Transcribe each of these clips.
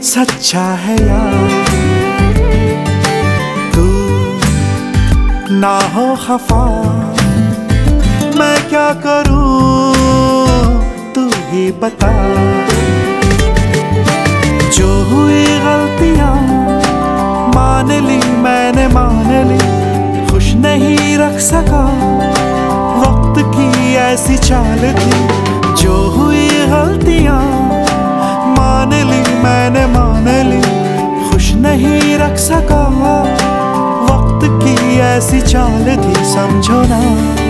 सच्चा है यार, तू ना हो खफा, मैं क्या करूं तू ही बता। जो हुई गलतियां मान ली मैंने, मान ली, खुश नहीं रख सका, वक्त की ऐसी चाल थी। जो हुई गलतियां मान ली मैंने, मान ली, खुश नहीं रख सका, वक्त की ऐसी चाल थी। समझो ना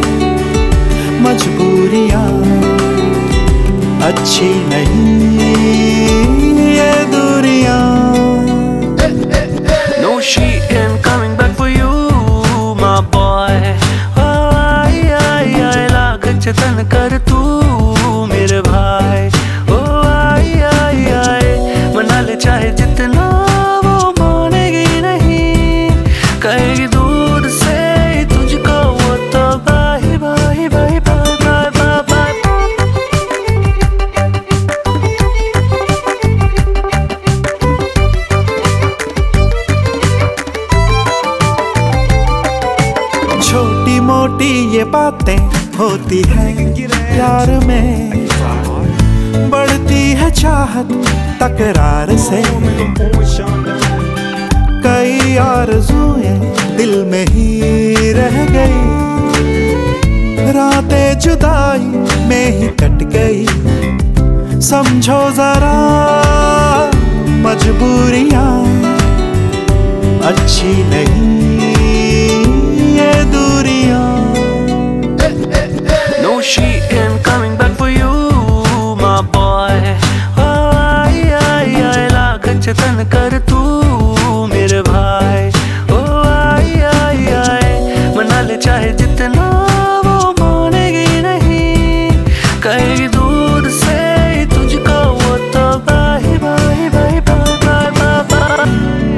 मजबूरियां अच्छी नहीं ये दूरियां। No, she ain't coming back for you, my boy. आई लाख जतन कर तू मेरे भाई। आई मना ले चाहे जितना, वो मानेगी नहीं, कहेगी दूर से ही तुझको वो तो bye bye bye bye bye bye bye. छोटी मोटी ये बातें होती है प्यार में, बढ़ती है चाहत तकरार से। कई आरज़ुएं दिल में ही रह गई, रातें जुदाई में ही कट गई। समझो जरा मजबूरियां अच्छी नहीं ये दूरियां। No, she ain't coming back for you, my boy. आई लाख जतन कर तू मेरे भाई। आई मना ले चाहे जितना, वो मानेगी नहीं, कहेगी दूर से ही तुझको वो तो bye bye bye bye bye bye bye.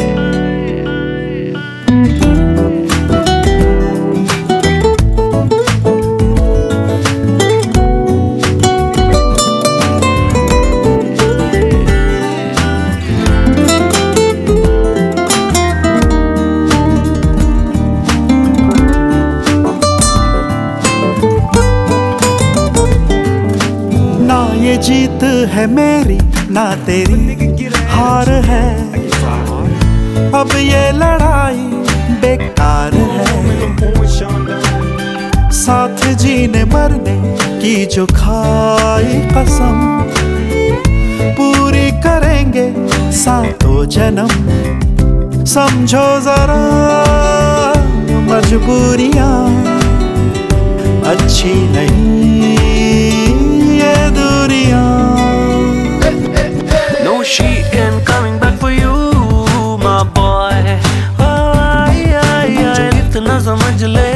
ये जीत है मेरी ना तेरी हार है, अब ये लड़ाई बेकार है। साथ जीने मरने की जो खाई कसम, पूरी करेंगे सातों जन्म। समझो जरा मजबूरियां अच्छी नहीं ये दूरियां। No, she ain't coming back for you, my boy. आई इतना समझ ले